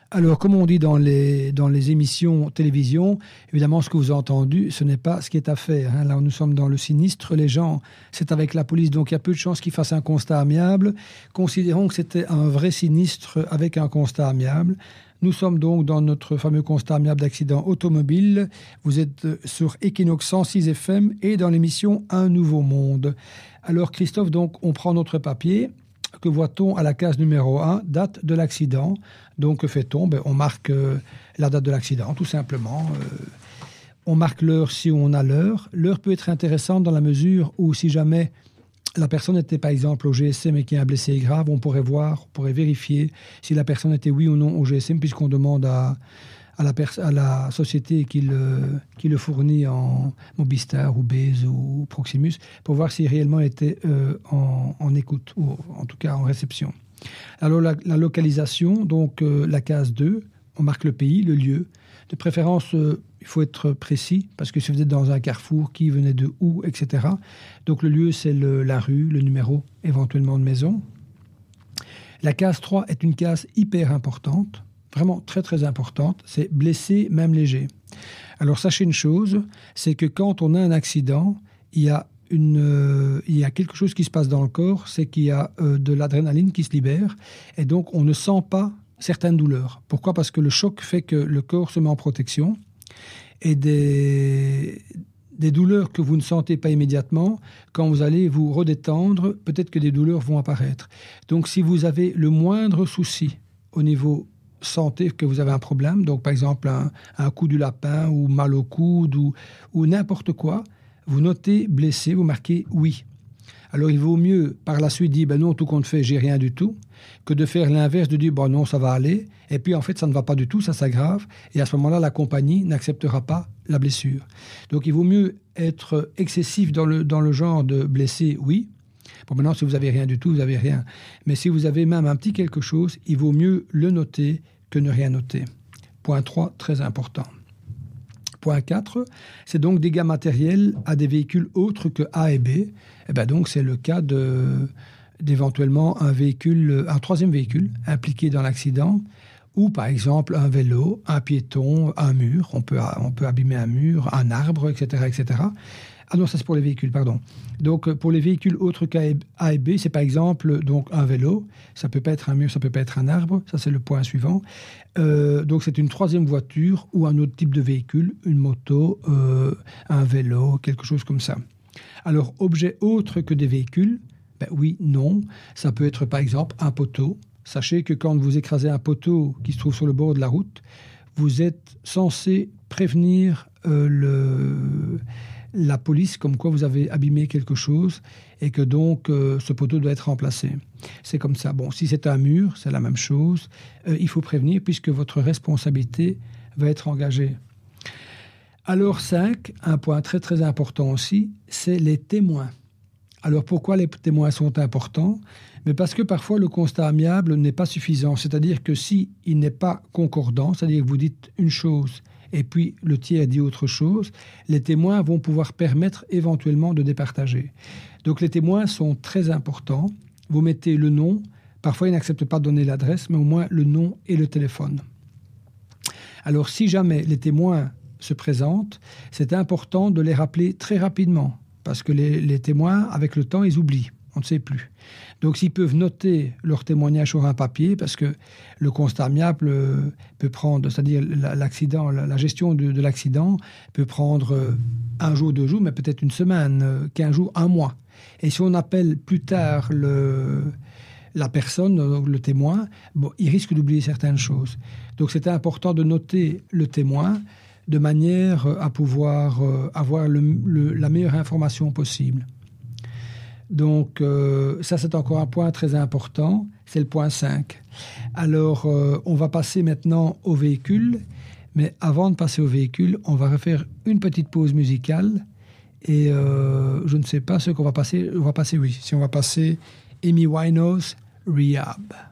Alors, comme on dit dans les émissions télévision, évidemment, ce que vous avez entendu, ce n'est pas ce qui est à faire. Hein. Là, nous sommes dans le sinistre. Les gens, c'est avec la police, donc il y a peu de chances qu'ils fassent un constat amiable. Considérons que c'était un vrai sinistre avec un constat amiable. Nous sommes donc dans notre fameux constat amiable d'accident automobile. Vous êtes sur Equinox 106 FM et dans l'émission Un Nouveau Monde. Alors, Christophe, donc, on prend notre papier. Que voit-on à la case numéro 1, date de l'accident? Donc, que fait-on? On marque la date de l'accident, tout simplement. On marque l'heure si on a l'heure. L'heure peut être intéressante dans la mesure où, si jamais la personne était, par exemple, au GSM et qu'il y a un blessé grave, on pourrait vérifier si la personne était oui ou non au GSM, puisqu'on demande à la société qui le fournit en Mobistar ou Base ou Proximus pour voir s'il réellement était en écoute ou en tout cas en réception. Alors la localisation, donc la case 2, on marque le pays, le lieu. De préférence, il faut être précis parce que si vous êtes dans un carrefour, qui venait de où, etc. Donc le lieu, c'est la rue, le numéro, éventuellement de maison. La case 3 est une case hyper importante. Vraiment très très importante, c'est blessé même léger. Alors sachez une chose, c'est que quand on a un accident, il y a quelque chose qui se passe dans le corps, c'est qu'il y a de l'adrénaline qui se libère et donc on ne sent pas certaines douleurs. Pourquoi? Parce que le choc fait que le corps se met en protection et des douleurs que vous ne sentez pas immédiatement, quand vous allez vous redétendre, peut-être que des douleurs vont apparaître. Donc si vous avez le moindre souci au niveau santé, que vous avez un problème, donc par exemple un coup du lapin ou mal au coude ou n'importe quoi, vous notez blessé, vous marquez oui. Alors il vaut mieux par la suite dire non, tout compte fait, j'ai rien du tout, que de faire l'inverse, de dire non, ça va aller, et puis en fait ça ne va pas du tout, ça s'aggrave, et à ce moment-là la compagnie n'acceptera pas la blessure. Donc il vaut mieux être excessif dans le genre de blessé, oui. Bon, maintenant, si vous n'avez rien du tout, vous n'avez rien. Mais si vous avez même un petit quelque chose, il vaut mieux le noter que ne rien noter. Point 3, très important. Point 4, c'est donc dégâts matériels à des véhicules autres que A et B. Et bien donc, c'est le cas d'éventuellement un troisième véhicule impliqué dans l'accident, ou par exemple un vélo, un piéton, un mur. On peut abîmer un mur, un arbre, etc., etc. Ah non, ça c'est pour les véhicules, pardon. Donc pour les véhicules autres qu'A et B, c'est par exemple donc un vélo. Ça peut pas être un mur, ça peut pas être un arbre. Ça c'est le point suivant. Donc c'est une troisième voiture ou un autre type de véhicule, une moto, un vélo, quelque chose comme ça. Alors objet autre que des véhicules, oui, non. Ça peut être par exemple un poteau. Sachez que quand vous écrasez un poteau qui se trouve sur le bord de la route, vous êtes censé prévenir la police comme quoi vous avez abîmé quelque chose et que donc ce poteau doit être remplacé. C'est comme ça. Bon, si c'est un mur, c'est la même chose. Il faut prévenir puisque votre responsabilité va être engagée. Alors 5, un point très très important aussi, c'est les témoins. Alors pourquoi les témoins sont importants? Mais parce que parfois le constat amiable n'est pas suffisant. C'est-à-dire que si il n'est pas concordant, c'est-à-dire que vous dites une chose et puis le tiers dit autre chose, les témoins vont pouvoir permettre éventuellement de départager. Donc les témoins sont très importants. Vous mettez le nom, parfois ils n'acceptent pas de donner l'adresse, mais au moins le nom et le téléphone. Alors si jamais les témoins se présentent, c'est important de les rappeler très rapidement, parce que les témoins, avec le temps, ils oublient. On ne sait plus. Donc, s'ils peuvent noter leur témoignage sur un papier, parce que le constat amiable peut prendre, c'est-à-dire l'accident, la gestion de l'accident peut prendre un jour, 2 jours, mais peut-être une semaine, 15 jours, 1 mois. Et si on appelle plus tard la personne, le témoin, il risque d'oublier certaines choses. Donc, c'est important de noter le témoin de manière à pouvoir avoir la meilleure information possible. Donc, ça, c'est encore un point très important. C'est le point 5. Alors, on va passer maintenant au véhicule. Mais avant de passer au véhicule, on va refaire une petite pause musicale. Et je ne sais pas ce qu'on va passer. On va passer Amy Winehouse, Rehab.